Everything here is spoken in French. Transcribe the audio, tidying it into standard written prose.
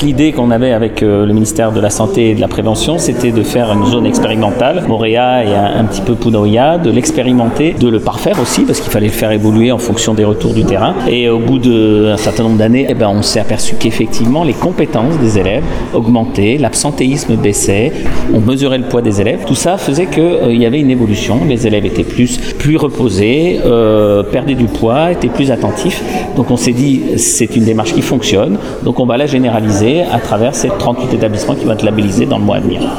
L'idée qu'on avait avec le ministère de la Santé et de la Prévention, c'était de faire une zone expérimentale, Moréa et un petit peu Punoya, de l'expérimenter, de le parfaire aussi, parce qu'il fallait le faire évoluer en fonction des retours du terrain. Et au bout d'un certain nombre d'années, on s'est aperçu qu'effectivement, les compétences des élèves augmentaient, l'absentéisme baissait, on mesurait le poids des élèves. Tout ça faisait qu'il y avait une évolution. Les élèves étaient plus reposés, perdaient du poids, étaient plus attentifs. Donc on s'est dit, c'est une démarche qui fonctionne, donc on va la généraliser à travers ces 38 établissements qui vont être labellisés dans le mois à venir.